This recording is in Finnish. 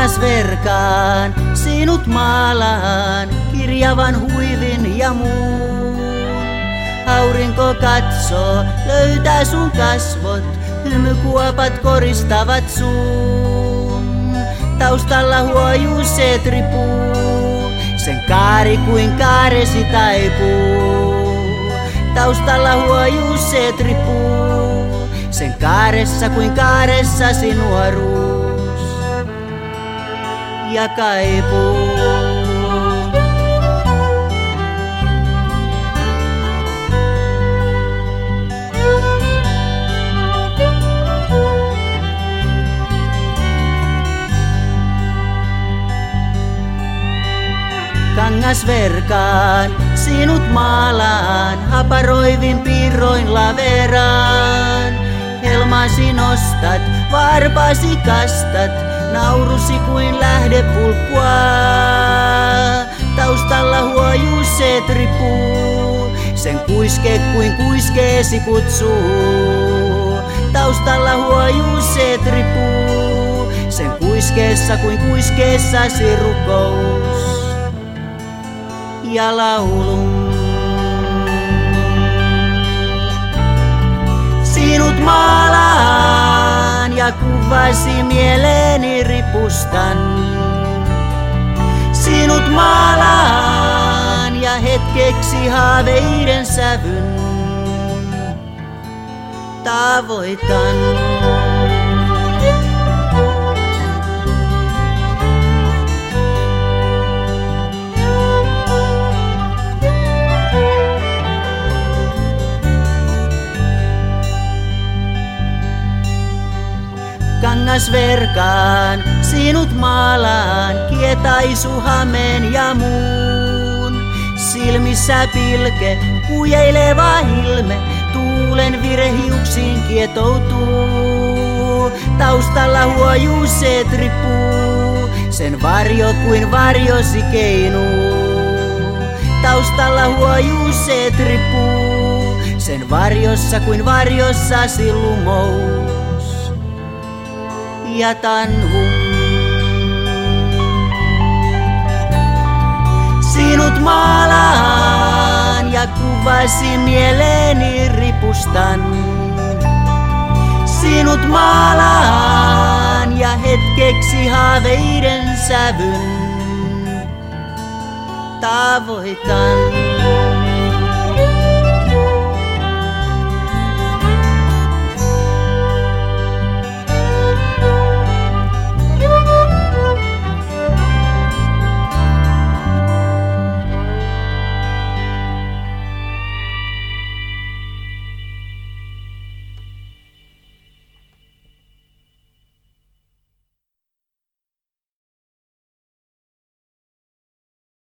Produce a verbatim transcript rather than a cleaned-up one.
Kangasverkaan sinut maalaan, kirjavan huivin ja muun. Aurinko katsoo, löytää sun kasvot, hymykuopat koristavat suun. Taustalla huojuuset ripuu, sen kaari kuin kaaresi taipuu. Taustalla huojuuset ripuu, sen kaaressa kuin kaaressasi nuoruus ja kaipuu. Kangasverkaan sinut maalaan, haparoivin piirroin laveraan. Helmasi nostat, varpaasi kastat, naurusi kuin lähdepulppua. Taustalla huojuuset ripuu, sen kuiske kuin kuiskeesi kutsuu. Taustalla huojuuset ripuu, sen kuiskeessa kuin kuiskeessasi rukous ja laulun. Sinut maalaan ja kuvasi mieleeni ripustan. Sinut maalaan ja hetkeksi haaveiden sävyn tavoitan. Kangasverkaan sinut maalaan, kietaisu hameen ja muun. Silmissä pilke, kujeileva ilme, tuulen vire hiuksiin kietoutuu. Taustalla huojuuset ripuu, sen varjo kuin varjosi keinuu. Taustalla huojuuset ripuu, sen varjossa kuin varjossasi lumous ja tanhum. Sinut maalaan ja kuvasi mieleeni ripustan. Sinut maalaan ja hetkeksi haaveiden sävyn tavoitan.